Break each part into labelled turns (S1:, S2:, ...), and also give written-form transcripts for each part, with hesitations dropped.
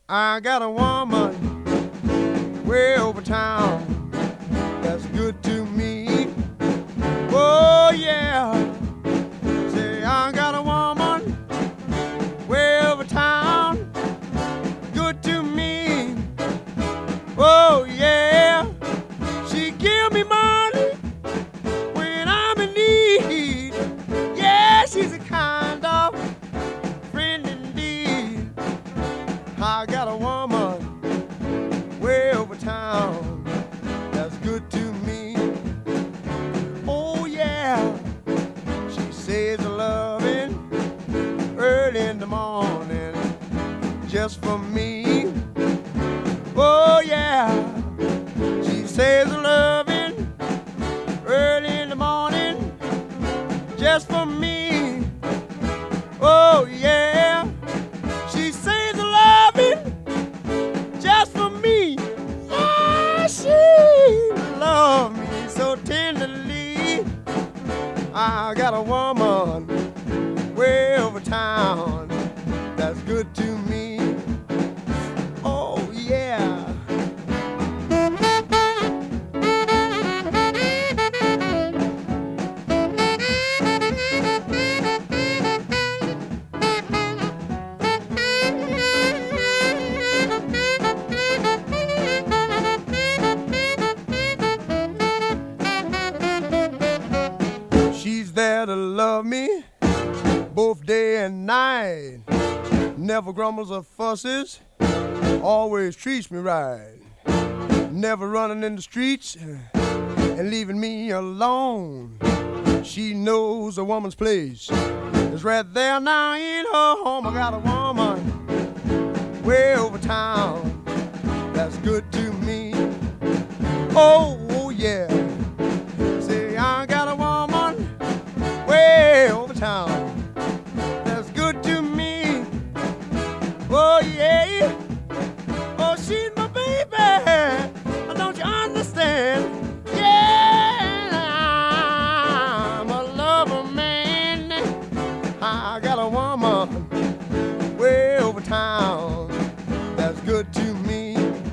S1: I got a woman way over town that's good to me. Oh yeah. Say I got a woman way over town good to me. Oh yeah. She give me money when I'm in need. Yeah, she's a kind of friend indeed. I got a woman way over town that's good to me. Oh yeah. She says a loving early in the morning just for me. Oh yeah. She says a loving early in the morning just for me. Oh yeah. She says a loving just for me. Yeah, she loves me so tenderly. I got a woman way over town that's good to me. Oh yeah. She's there to love me both day and night. Never grumbles or fusses, always treats me right. Never running in the streets and leaving me alone. She knows a woman's place is right there now in her home. I got a woman way over town that's good to me. Oh yeah. Say I got a woman way over town that's good to me. Oh yeah. Oh, she's my baby. Don't you understand? Yeah, I'm a lover man. I got a woman way over town that's good to me.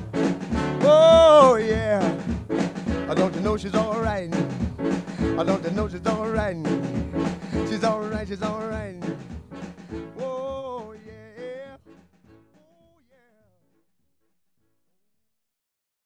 S1: Oh yeah. Don't you know she's all right? Don't you know she's all right? She's all right, she's all right.